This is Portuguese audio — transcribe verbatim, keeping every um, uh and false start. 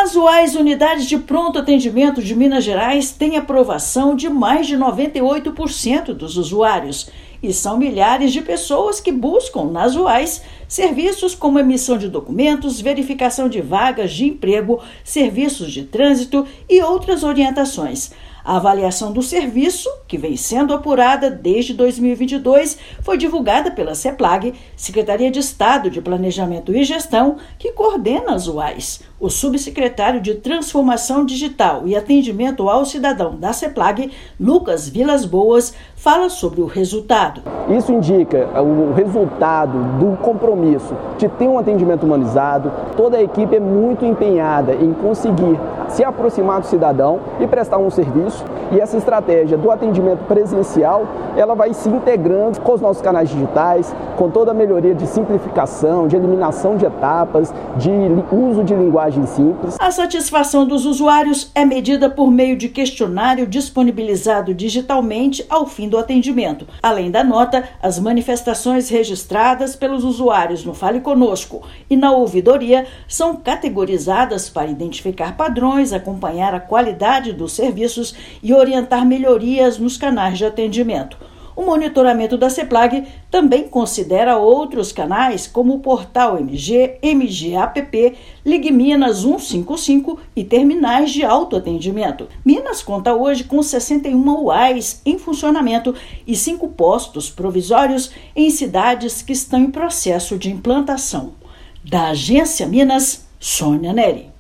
As UAIs, Unidades de Pronto Atendimento de Minas Gerais, têm aprovação de mais de noventa e oito por cento dos usuários. E são milhares de pessoas que buscam nas UAIs serviços como emissão de documentos, verificação de vagas de emprego, serviços de trânsito e outras orientações. A avaliação do serviço, que vem sendo apurada desde dois mil e vinte e dois, foi divulgada pela CEPLAG, Secretaria de Estado de Planejamento e Gestão, que coordena as UAIs. O subsecretário de Transformação Digital e Atendimento ao Cidadão da CEPLAG, Lucas Vilas Boas, fala sobre o resultado. Isso indica o resultado do compromisso de ter um atendimento humanizado. Toda a equipe é muito empenhada em conseguir se aproximar do cidadão e prestar um serviço. E essa estratégia do atendimento presencial, ela vai se integrando com os nossos canais digitais, com toda a melhoria de simplificação, de eliminação de etapas, de uso de linguagem simples. A satisfação dos usuários é medida por meio de questionário disponibilizado digitalmente ao fim do atendimento. Além da nota, as manifestações registradas pelos usuários no Fale Conosco e na ouvidoria são categorizadas para identificar padrões, acompanhar a qualidade dos serviços e orientar melhorias nos canais de atendimento. O monitoramento da CEPLAG também considera outros canais, como o Portal M G, M G App, Ligue Minas cento e cinquenta e cinco e terminais de autoatendimento. Minas conta hoje com sessenta e uma UAIs em funcionamento e cinco postos provisórios em cidades que estão em processo de implantação. Da Agência Minas, Sônia Neri.